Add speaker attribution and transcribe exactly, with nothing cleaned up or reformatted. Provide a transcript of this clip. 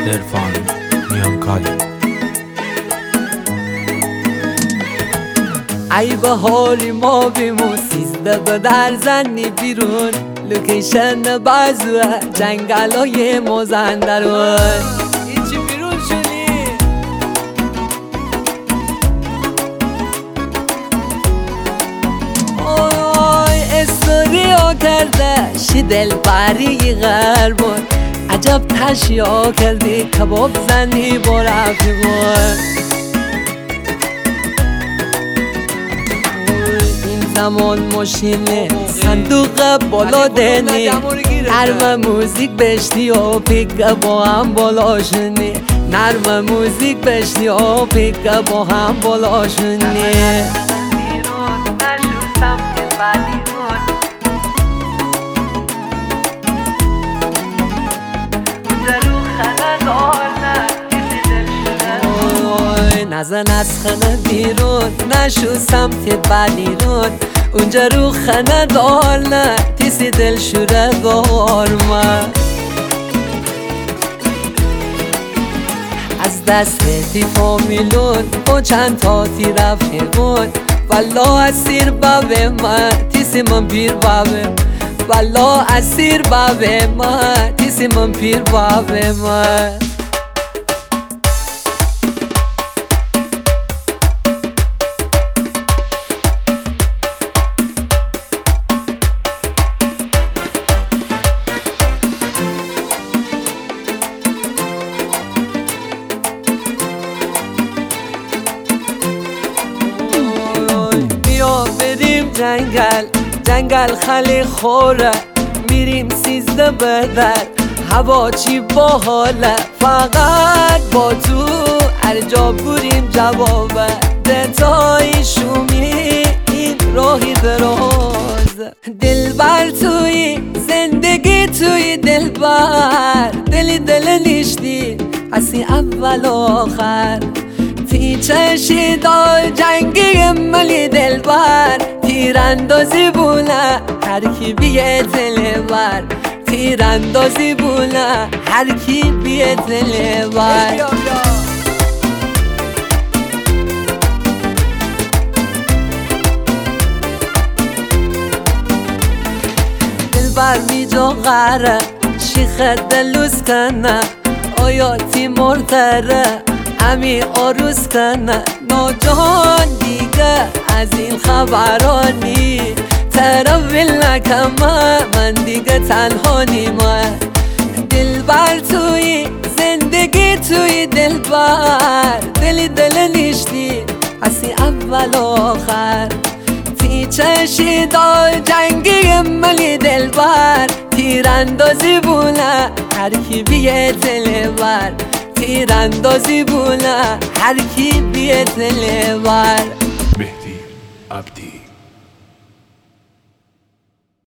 Speaker 1: عرفان میانکالی.
Speaker 2: ای بهاری ما بیمون سیزده به در زنی بیرون، لوکیشن بازوه جنگل های مازندرون. ایچی بیرون شدی آی استوری ها کرده شی دل بری غربون، عجب تشیا کردی کباب زنی با رفیقون. زمان ماشینه صندوق بالا دنی، نرم موزیک بشتی و پیک با هم بالا شنی، نرم موزیک بشتی و پیک با هم بالا شنی. نزن از خانه بیرون نشو سمت بلیرون، اونجا رو خانه دار نه تیسی دل شوره گارما. از دست تی فامیلون با چند تا تی رفیقون، والا اسیر بابه من تیسی من پیر بابه، والا اسیر بابه من تیسی من پیر بابه من. جنگل جنگل خیلی خوره، میریم سیزده بدر هوا چی باحاله، فقط با تو هر جا بریم جوابه. دتای شومی این راهی دراز، دلبر توی زندگی توی دلبر، دلی دل نیشتی هستی اول آخر. تی چشی دار جنگی ملی دلبر، تیراندازی بونه هر کی بیه دلبر، تیراندازی بونه هر کی بیه دلبر. دلبر می جا غره شیخ دلوز کنه، آیا تی مرتره امی آروز کنه. ناجان دیگه از این خبرانی ترول نکمه، من دیگه تنها نیمه. دلبر توی زندگی توی دلبر، دلی دل نیشتی هستی اول آخر. تی چشی دار جنگی ملی دلبر، تیراندازی بونه هر کی بیه دلبر، تیراندازی بونه هر کی بیه دلبر.
Speaker 1: مهدی عبدی.